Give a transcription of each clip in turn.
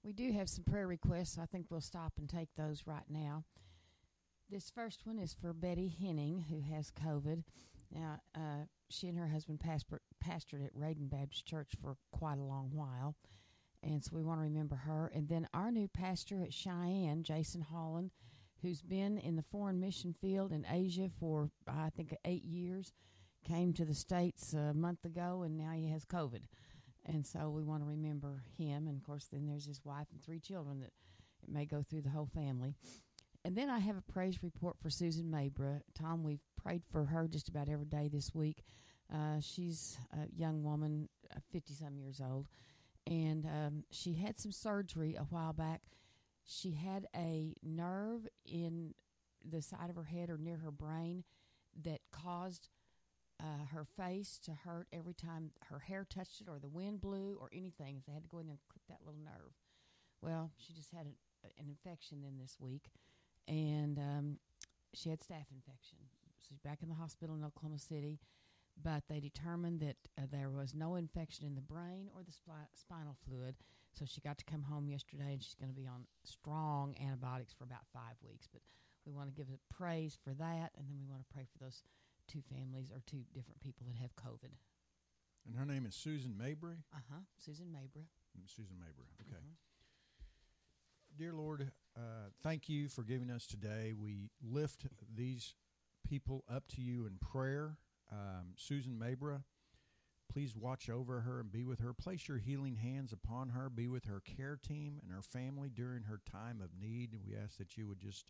We do have some prayer requests. I think we'll stop and take those right now. This first one is for Betty Henning, who has COVID. Now, she and her husband pastored at Raiden Baptist Church for quite a long while, and so we want to remember her. And then our new pastor at Cheyenne, Jason Holland, who's been in the foreign mission field in Asia for, I think, 8 years, came to the States a month ago, and now he has COVID. And so we want to remember him. And, of course, then there's his wife and 3 children that it may go through the whole family. And then I have a praise report for Susan Mabra. Tom, we've prayed for her just about every day this week. She's a young woman, 50-some years old, and she had some surgery a while back. She had a nerve in the side of her head or near her brain that caused her face to hurt every time her hair touched it or the wind blew or anything. They had to go in there and clip that little nerve. Well, she just had an infection then this week, and she had staph infection. She's back in the hospital in Oklahoma City, but they determined that there was no infection in the brain or the spinal fluid, so she got to come home yesterday, and she's going to be on strong antibiotics for about 5 weeks. But we want to give it praise for that, and then we want to pray for those 2 families or 2 different people that have COVID. And her name is Susan Mabry? Susan Mabra. Susan Mabra, okay. Dear Lord, thank you for giving us today. We lift these people up to you in prayer. Susan Mabra, please watch over her and be with her. Place your healing hands upon her. Be with her care team and her family during her time of need. We ask that you would just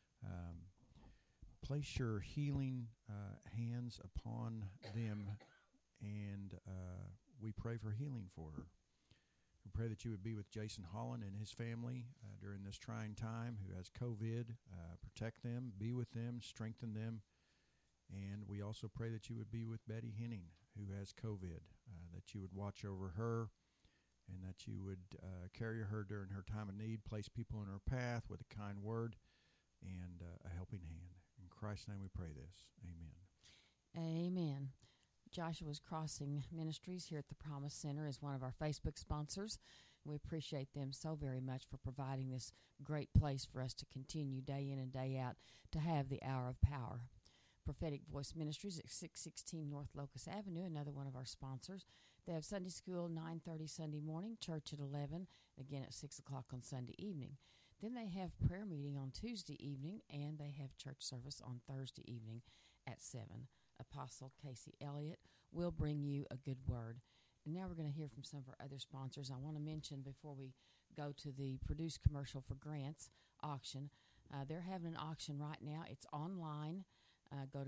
place your healing hands upon them, and we pray for healing for her. We pray that you would be with Jason Holland and his family during this trying time who has COVID. Protect them, be with them, strengthen them. And we also pray that you would be with Betty Henning, who has COVID, that you would watch over her and that you would carry her during her time of need, place people in her path with a kind word and a helping hand. In Christ's name we pray this. Amen. Amen. Joshua's Crossing Ministries here at the Promise Center is one of our Facebook sponsors. We appreciate them so very much for providing this great place for us to continue day in and day out to have the hour of power. Prophetic Voice Ministries at 616 North Locust Avenue, another one of our sponsors. They have Sunday school 9:30 Sunday morning, church at 11, again at 6 o'clock on Sunday evening. Then they have prayer meeting on Tuesday evening, and they have church service on Thursday evening at 7. Apostle Casey Elliott will bring you a good word. And now we're going to hear from some of our other sponsors. I want to mention before we go to the produced commercial for Grants auction, they're having an auction right now. It's online. Go to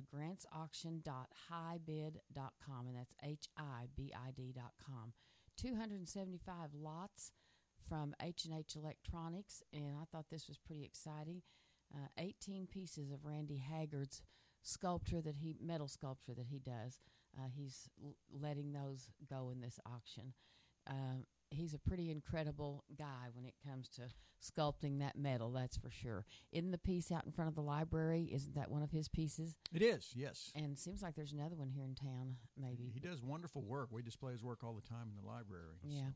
grantsauction.hibid.com, and that's HIBID.com. 275 lots from H&H Electronics, and I thought this was pretty exciting. 18 pieces of Randy Haggard's metal sculpture that he does. He's letting those go in this auction. He's a pretty incredible guy when it comes to sculpting that metal, that's for sure. Isn't the piece out in front of the library, isn't that one of his pieces? It is, yes. And it seems like there's another one here in town, maybe. He does wonderful work. We display his work all the time in the library. Yeah,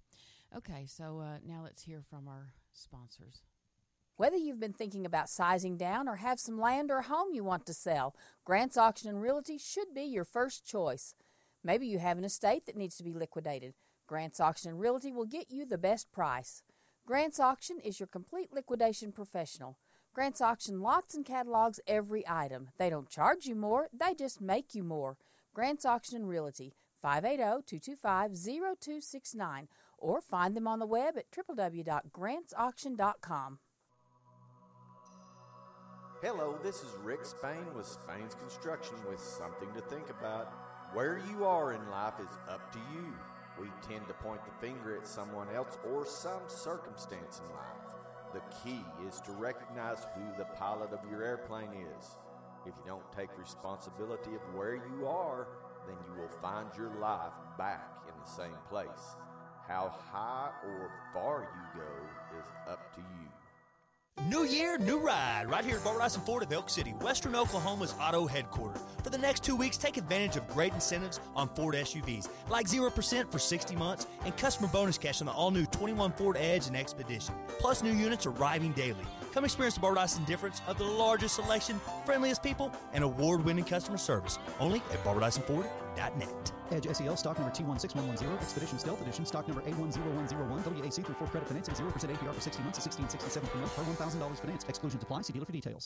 so now let's hear from our sponsors. Whether you've been thinking about sizing down or have some land or a home you want to sell, Grants Auction and Realty should be your first choice. Maybe you have an estate that needs to be liquidated. Grants Auction and Realty will get you the best price. Grants Auction is your complete liquidation professional. Grants Auction lots and catalogs every item. They don't charge you more, they just make you more. Grants Auction and Realty, 580-225-0269, or find them on the web at www.grantsauction.com. Hello, this is Rick Spain with Spain's Construction with something to think about. Where you are in life is up to you. We tend to point the finger at someone else or some circumstance in life. The key is to recognize who the pilot of your airplane is. If you don't take responsibility of where you are, then you will find your life back in the same place. How high or far you go is up to you. New year, new ride. Right here at Barbara Dyson Ford of Elk City, Western Oklahoma's auto headquarters. For the next 2 weeks, take advantage of great incentives on Ford SUVs, like 0% for 60 months and customer bonus cash on the all-new 21 Ford Edge and Expedition. Plus, new units arriving daily. Come experience the Barbara Dyson difference of the largest selection, friendliest people, and award-winning customer service. Only at BarbaraDysonFord.net. Edge SEL stock number T16110, Expedition Stealth Edition stock number A10101, WAC through Ford Credit Financing, 0% APR for 60 months at $1667 per month per $1,000 finance. Exclusions apply. See dealer for details.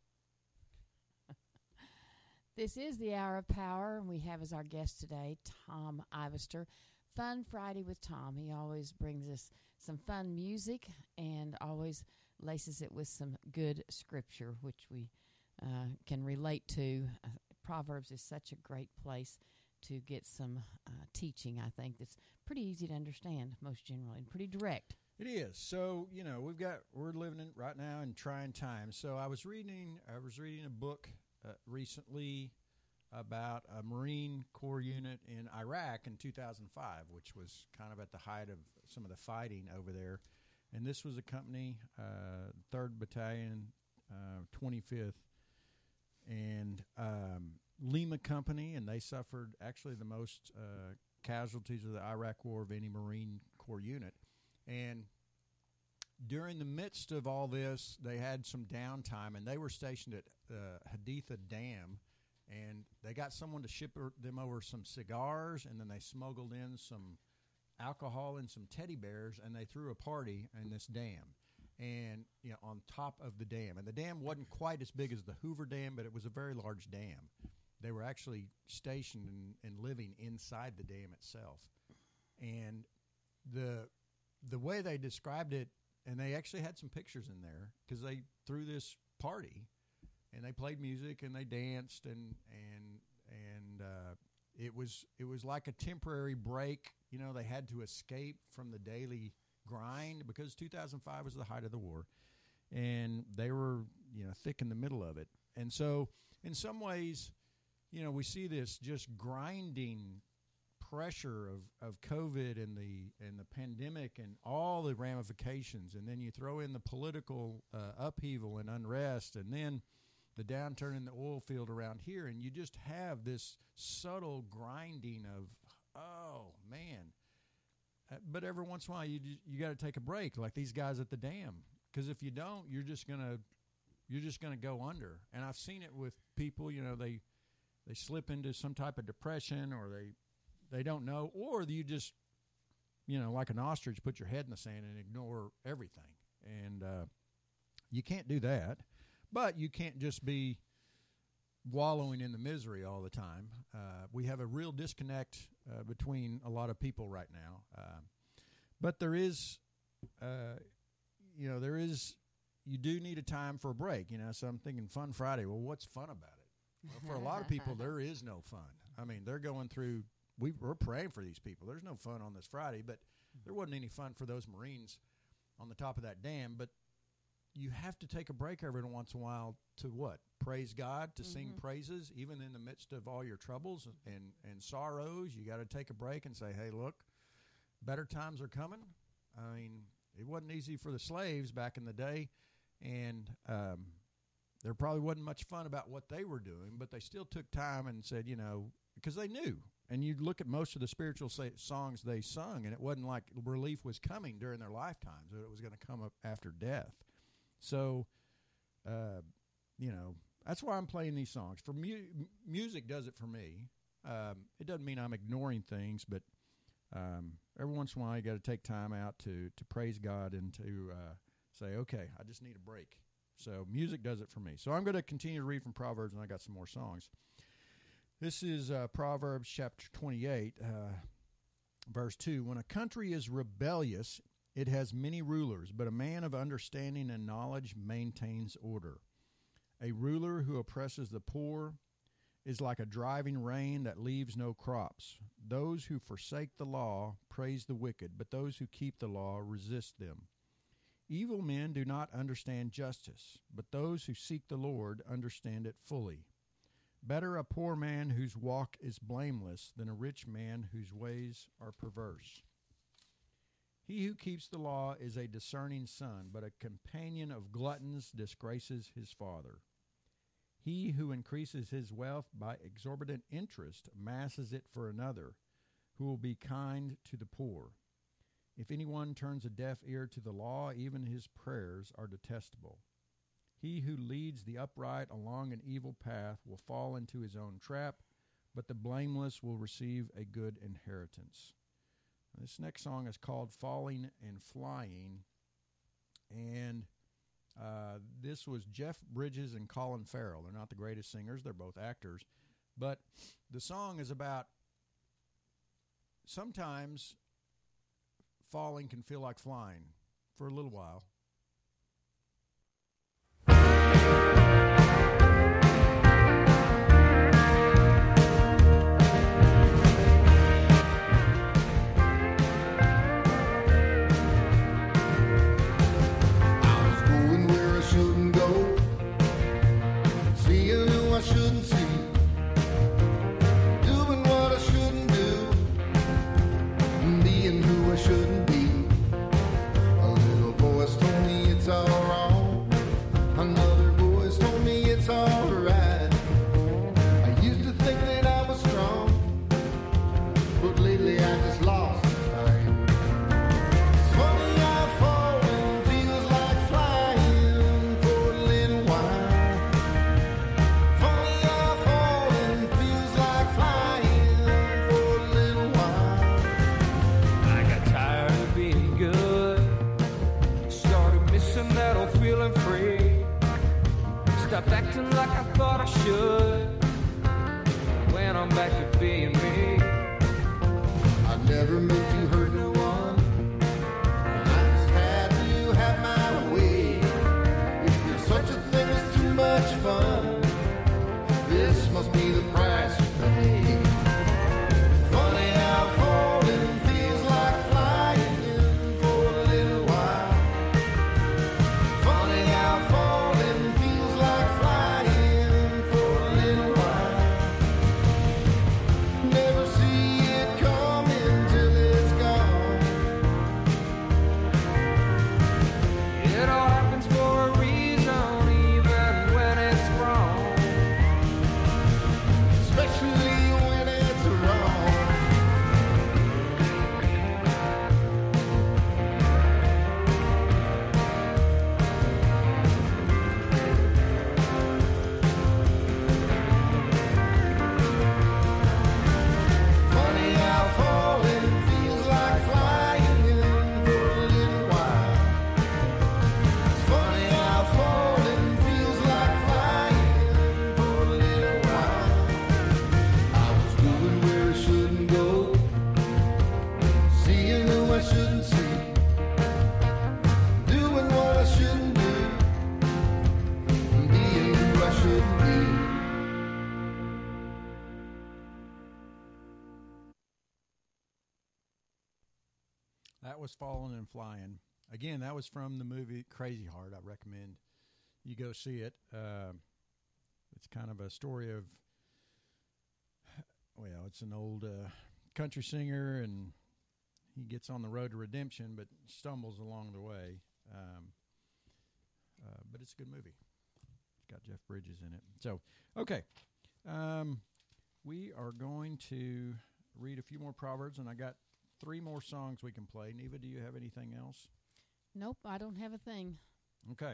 This is the Hour of Power, and we have as our guest today Tom Ivester. Fun Friday with Tom. He always brings us some fun music and always laces it with some good scripture, which we can relate to. Proverbs is such a great place to get some teaching, I think, that's pretty easy to understand most generally and pretty direct. It is. So, we're living right now in trying times. So I was reading a book recently about a Marine Corps unit in Iraq in 2005, which was kind of at the height of some of the fighting over there. And this was a company, 3rd Battalion, 25th, and Lima Company, and they suffered actually the most casualties of the Iraq War of any Marine Corps unit. And during the midst of all this, they had some downtime, and they were stationed at Haditha Dam, and they got someone to ship them over some cigars, and then they smuggled in some alcohol and some teddy bears, and they threw a party in this dam, and on top of the dam. And the dam wasn't quite as big as the Hoover Dam, but it was a very large dam. They were actually stationed and living inside the dam itself. And the way they described it, and they actually had some pictures in there, because they threw this party, and they played music, and they danced, and it was like a temporary break. They had to escape from the daily grind, because 2005 was the height of the war, and they were thick in the middle of it. And so in some ways, we see this just grinding pressure of COVID and the pandemic and all the ramifications, and then you throw in the political upheaval and unrest, and then the downturn in the oil field around here, and you just have this subtle grinding of, oh man. But every once in a while, you got to take a break, like these guys at the dam, because if you don't, you're just gonna go under. And I've seen it with people. They slip into some type of depression, or they don't know, or you just like an ostrich, put your head in the sand and ignore everything. And you can't do that, but you can't just be wallowing in the misery all the time. We have a real disconnect between a lot of people right now. But there is, you do need a time for a break, so I'm thinking Fun Friday. Well, what's fun about it? Well, for a lot of people, there is no fun. I mean, they're going through, we're praying for these people. There's no fun on this Friday, but there wasn't any fun for those Marines on the top of that dam. But you have to take a break every once in a while to what? Praise God, to sing praises, even in the midst of all your troubles and sorrows. You got to take a break and say, hey, look, better times are coming. I mean, it wasn't easy for the slaves back in the day, and there probably wasn't much fun about what they were doing, but they still took time and said, because they knew. And you look at most of the spiritual songs they sung, and it wasn't like relief was coming during their lifetimes, but it was going to come up after death. So, that's why I'm playing these songs. For music does it for me. It doesn't mean I'm ignoring things, but every once in a while you got to take time out to praise God and to say, okay, I just need a break. So music does it for me. So I'm going to continue to read from Proverbs, and I got some more songs. This is Proverbs chapter 28, verse 2. When a country is rebellious, it has many rulers, but a man of understanding and knowledge maintains order. A ruler who oppresses the poor is like a driving rain that leaves no crops. Those who forsake the law praise the wicked, but those who keep the law resist them. Evil men do not understand justice, but those who seek the Lord understand it fully. Better a poor man whose walk is blameless than a rich man whose ways are perverse. He who keeps the law is a discerning son, but a companion of gluttons disgraces his father. He who increases his wealth by exorbitant interest amasses it for another, who will be kind to the poor. If anyone turns a deaf ear to the law, even his prayers are detestable. He who leads the upright along an evil path will fall into his own trap, but the blameless will receive a good inheritance. This next song is called Falling and Flying, and this was Jeff Bridges and Colin Farrell. They're not the greatest singers. They're both actors. But the song is about sometimes falling can feel like flying for a little while. That was Falling and Flying. Again, that was from the movie Crazy Heart. I recommend you go see it. It's kind of a story of, well, it's an old country singer, and he gets on the road to redemption, but stumbles along the way. But it's a good movie. It's got Jeff Bridges in it. So, okay. We are going to read a few more Proverbs, and I got 3 more songs we can play. Neva, do you have anything else? Nope, I don't have a thing. Okay.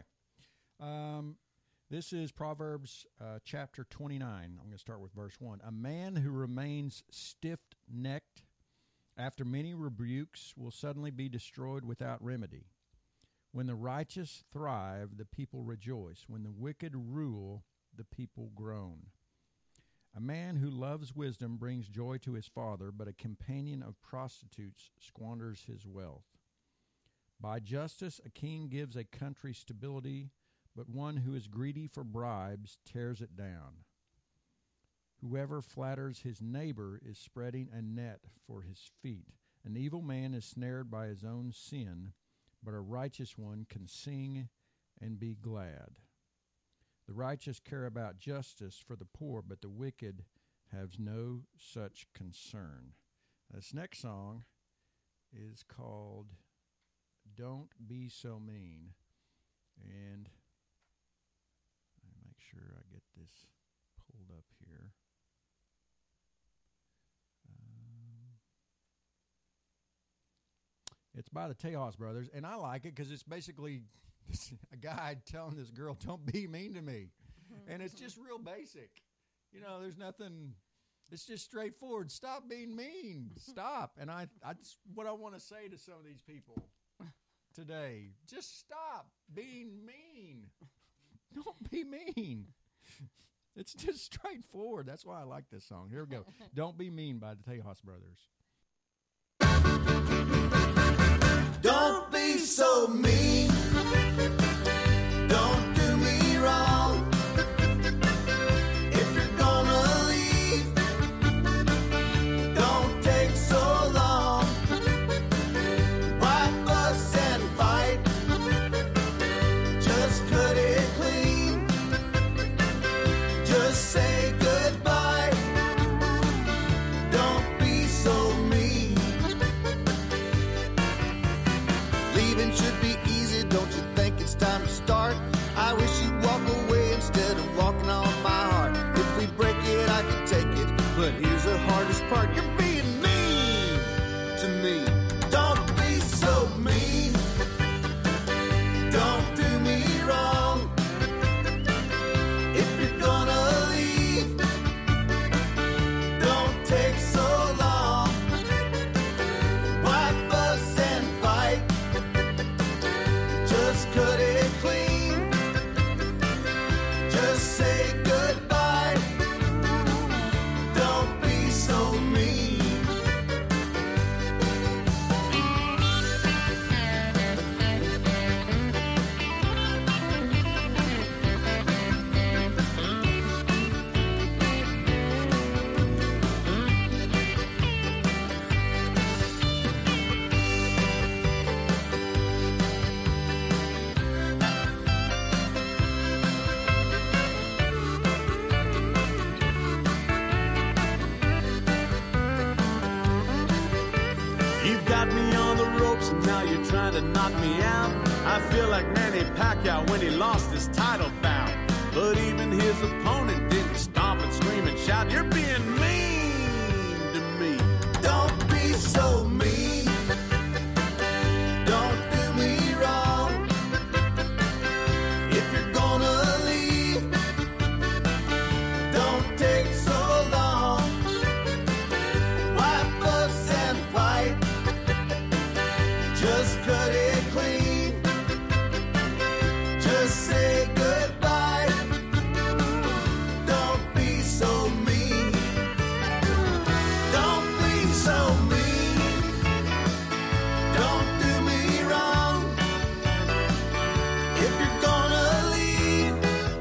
This is Proverbs chapter 29. I'm going to start with verse 1. A man who remains stiff-necked after many rebukes will suddenly be destroyed without remedy. When the righteous thrive, the people rejoice. When the wicked rule, the people groan. A man who loves wisdom brings joy to his father, but a companion of prostitutes squanders his wealth. By justice, a king gives a country stability, but one who is greedy for bribes tears it down. Whoever flatters his neighbor is spreading a net for his feet. An evil man is snared by his own sin, but a righteous one can sing and be glad. The righteous care about justice for the poor, but the wicked have no such concern. This next song is called Don't Be So Mean. And let me make sure I get this pulled up here. It's by the Tejas Brothers, and I like it because it's basically a guy telling this girl, don't be mean to me. And it's just real basic. You know, there's nothing, it's just straightforward. Stop being mean. Stop. And that's what I want to say to some of these people today. Just stop being mean. Don't be mean. It's just straightforward. That's why I like this song. Here we go. Don't Be Mean by the Tejas Brothers. Don't be so mean. Don't do me wrong. If you're gonna leave, don't take so long. Why fuss and fight? Just cut it clean. Just say goodbye. Don't be so mean. Leaving should be easy, don't you think it's time to start? I wish you'd walk away instead of walking on my heart. If we break it, I can take it, but here's the hardest part. You're being mean to me. Don't be so mean. Don't do me wrong. If you're gonna leave, don't take so long. Why fuss and fight? Just cut it clean. Just say goodbye. Don't be so mean. You've got me on the ropes and now you're trying to knock me out. I feel like Manny Pacquiao when he lost his title bout. But even his opponent didn't stomp and scream and shout. You're being mean to me. Don't be so mean. Don't do me wrong. If you're gonna leave, don't take so long. Why fuss and fight? Just cut it clean. Just say goodbye. Don't be so mean. Don't be so mean. Don't do me wrong. If you're gonna leave,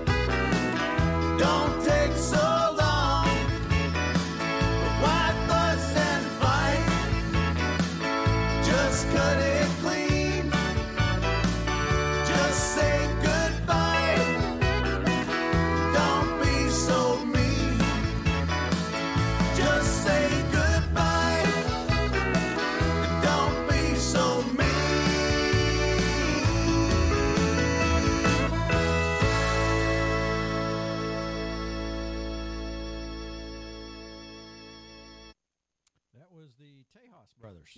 don't take so long. Why fuss and fight? Just cut it clean. Just say goodbye. Don't be so mean. Just say goodbye. Don't be so mean. That was the Tejas Brothers.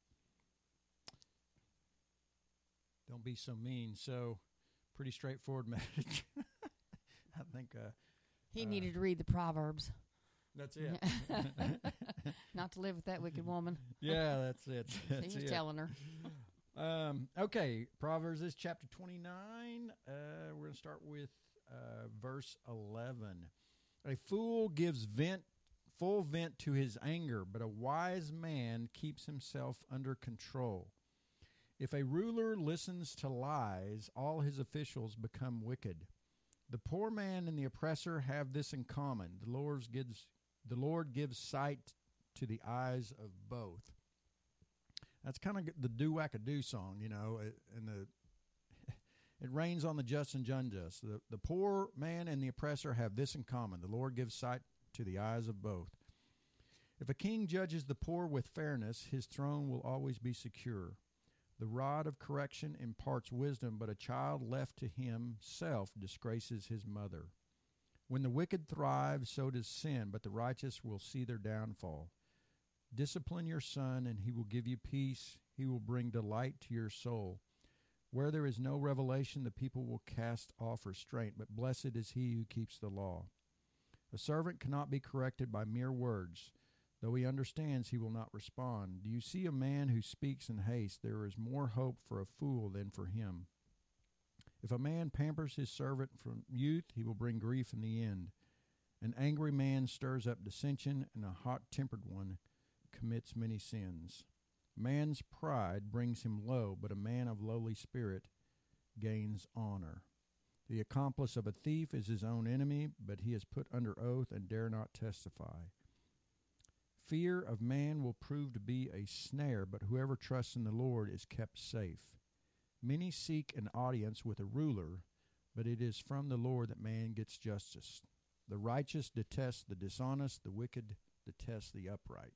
Don't be so mean. So, pretty straightforward message. I think He needed to read the Proverbs, that's it. not to live with that wicked woman. Yeah, that's it. That's He was it. telling her. Okay, Proverbs is chapter 29. We're going to start with verse 11. A fool gives full vent to his anger, but a wise man keeps himself under control. If a ruler listens to lies, all his officials become wicked. The poor man and the oppressor have this in common. The Lord gives sight to the eyes of both. That's kind of the do-wacka-do song, you know, and it rains on the just and unjust. The poor man and the oppressor have this in common. The Lord gives sight to the eyes of both. If a king judges the poor with fairness, his throne will always be secure. The rod of correction imparts wisdom, but a child left to himself disgraces his mother. When the wicked thrive, so does sin, but the righteous will see their downfall. Discipline your son, and he will give you peace. He will bring delight to your soul. Where there is no revelation, the people will cast off restraint, but blessed is he who keeps the law. A servant cannot be corrected by mere words. Though he understands, he will not respond. Do you see a man who speaks in haste? There is more hope for a fool than for him. If a man pampers his servant from youth, he will bring grief in the end. An angry man stirs up dissension, and a hot-tempered one commits many sins. Man's pride brings him low, but a man of lowly spirit gains honor. The accomplice of a thief is his own enemy, but he is put under oath and dare not testify. Fear of man will prove to be a snare, but whoever trusts in the Lord is kept safe. Many seek an audience with a ruler, but it is from the Lord that man gets justice. The righteous detest the dishonest, the wicked detest the upright.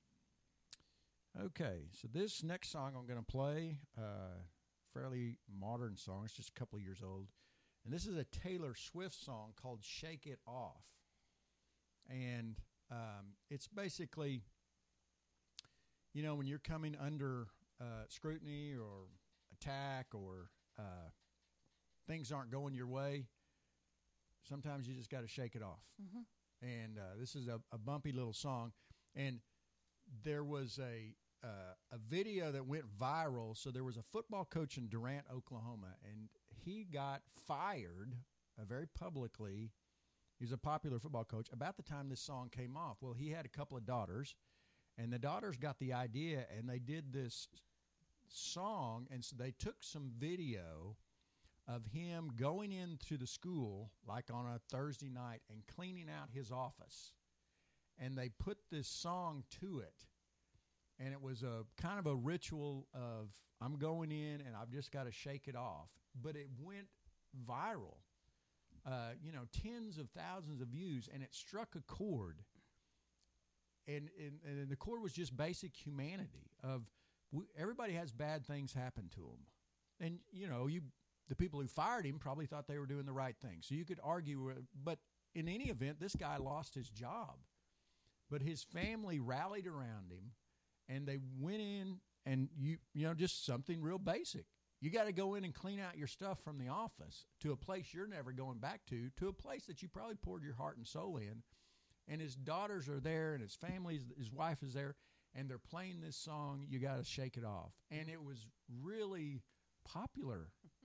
Okay, so this next song I'm going to play, fairly modern song. It's just a couple of years old. And this is a Taylor Swift song called Shake It Off. And it's basically, you know, when you're coming under scrutiny or attack or things aren't going your way, sometimes you just got to shake it off. Mm-hmm. And this is a bumpy little song. And there was a video that went viral. So there was a football coach in Durant, Oklahoma, and he got fired very publicly. He was a popular football coach about the time this song came off. Well, he had a couple of daughters, and the daughters got the idea, and they did this song, and so they took some video of him going into the school, like on a Thursday night, and cleaning out his office. And they put this song to it. And it was a kind of a ritual of, I'm going in and I've just got to shake it off. But it went viral, tens of thousands of views, and it struck a chord. And the chord was just basic humanity of everybody has bad things happen to them. And, the people who fired him probably thought they were doing the right thing. So you could argue, but in any event, this guy lost his job. But his family rallied around him. And they went in and, just something real basic. You got to go in and clean out your stuff from the office to a place you're never going back to a place that you probably poured your heart and soul in. And his daughters are there and his family, his wife is there, and they're playing this song, You Got to Shake It Off. And it was really popular.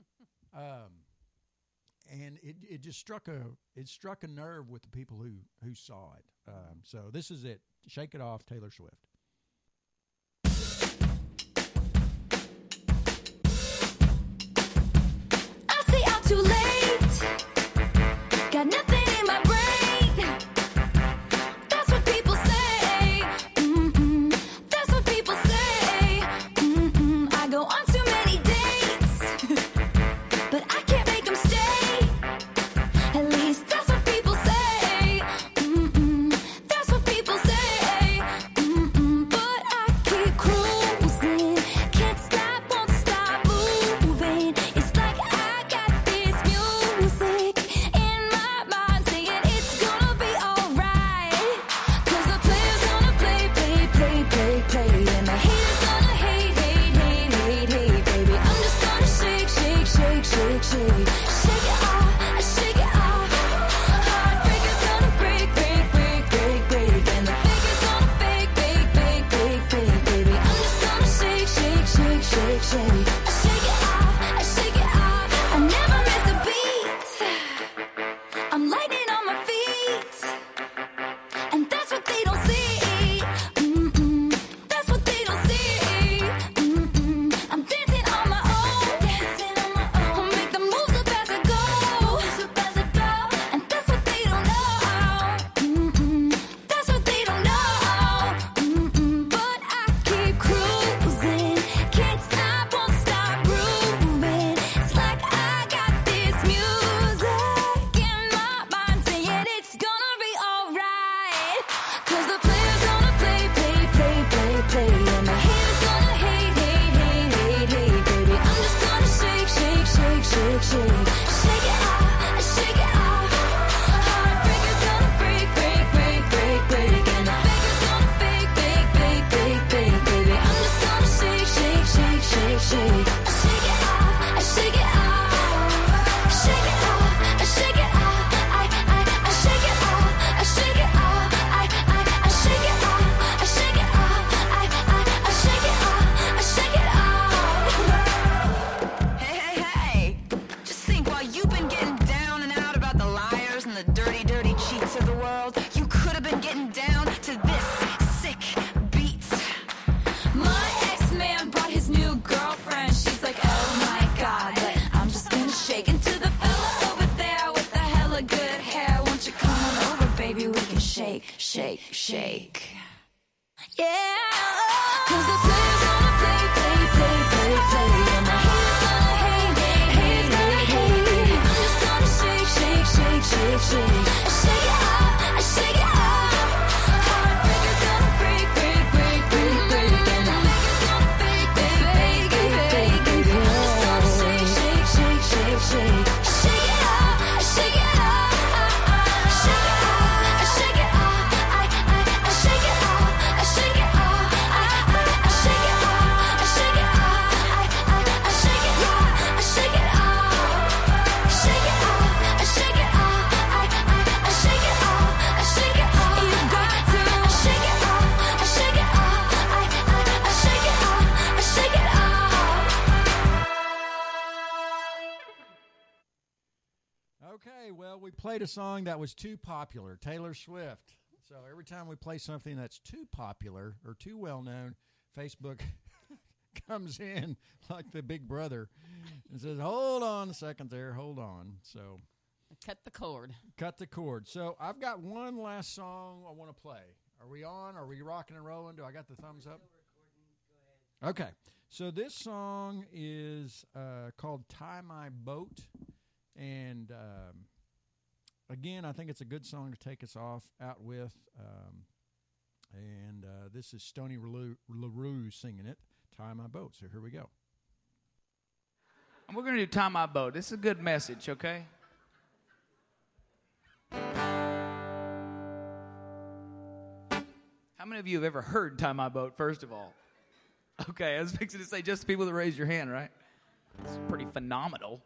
And it just struck a nerve with the people who saw it. So this is it. Shake It Off, Taylor Swift. Too late, got nothing in my brain. That's what people say. That's what people say. I go on too many dates, but I can't make them stay. At least that's what people say. That's what people say. Okay, well, we played a song that was too popular, Taylor Swift. So every time we play something that's too popular or too well-known, Facebook comes in like the big brother and says, hold on a second there, hold on. So Cut the cord. Cut the cord. So I've got one last song I want to play. Are we on? Are we rocking and rolling? Do I got the thumbs up? Okay. So this song is called Tie My Boat. And again, I think it's a good song to take us out with. And this is Stoney LaRue singing it, Tie My Boat. So here we go. And we're going to do Tie My Boat. This is a good message, okay? How many of you have ever heard Tie My Boat, first of all? Okay, I was fixing to say just the people that raised your hand, right? It's pretty phenomenal.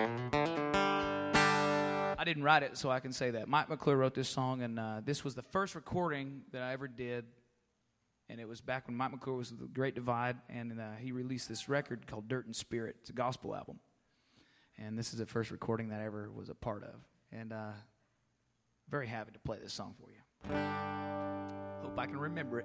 I didn't write it, so I can say that. Mike McClure wrote this song, and this was the first recording that I ever did. And it was back when Mike McClure was The Great Divide, and he released this record called Dirt and Spirit. It's a gospel album. And this is the first recording that I ever was a part of. And very happy to play this song for you. Hope I can remember it.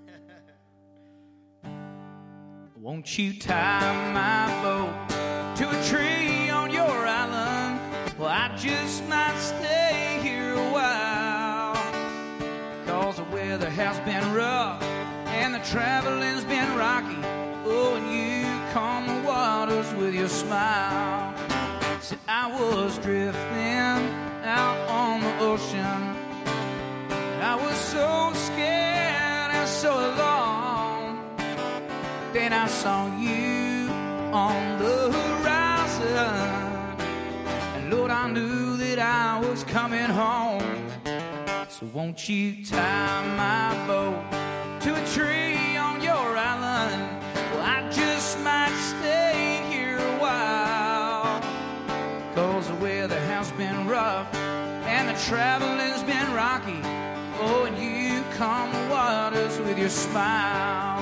Won't you tie my boat to a tree on your island? Well, I just might stay here a while, 'cause the weather has been rough and the traveling's been rocky. Oh, and you calm the waters with your smile. Said I was drifting out on the ocean, and I was so scared and so alone. Then I saw you on the horizon, and Lord, I knew that I was coming home. So won't you tie my boat to a tree on your island? Well, I just might stay here a while, 'cause the weather has been rough and the traveling's been rocky. Oh, and you calm the waters with your smile.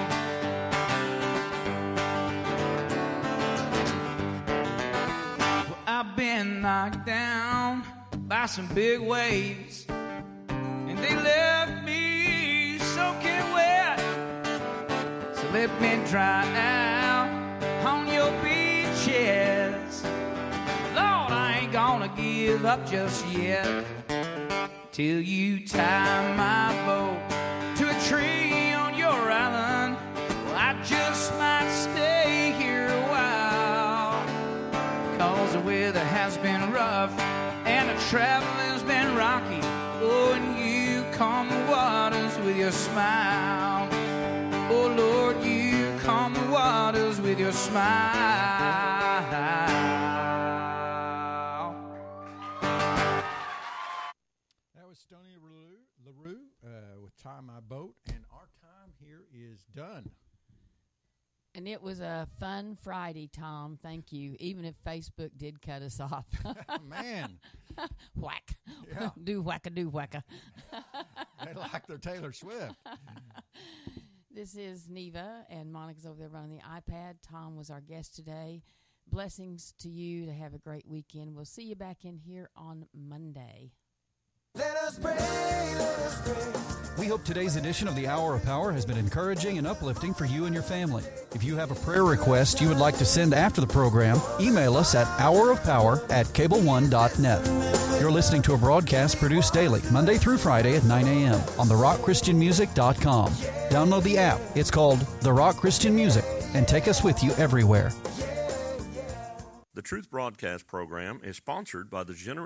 Well, I've been knocked down by some big waves, and they left me soaking wet. So let me dry out on your beaches. Lord, I ain't gonna give up just yet till you tie my boat to a tree on your island. Well, I just might stay here a while, 'cause the weather has been rough and the traveling's been rocky. Oh, and you calm the waters with your smile. Oh, Lord, you calm the waters with your smile. That was Stoney LaRue with Tie My Boat, and our time here is done. And it was a fun Friday, Tom. Thank you. Even if Facebook did cut us off. Man. Whack. Yeah. Do whacka. They like their Taylor Swift. This is Neva, and Monica's over there running the iPad. Tom was our guest today. Blessings to you to have a great weekend. We'll see you back in here on Monday. Let us pray, let us pray. We hope today's edition of the Hour of Power has been encouraging and uplifting for you and your family. If you have a prayer request you would like to send after the program, email us at hourofpower@cableone.net. You're listening to a broadcast produced daily, Monday through Friday at 9 a.m. on therockchristianmusic.com. Download the app. It's called The Rock Christian Music, and take us with you everywhere. The Truth Broadcast program is sponsored by the generous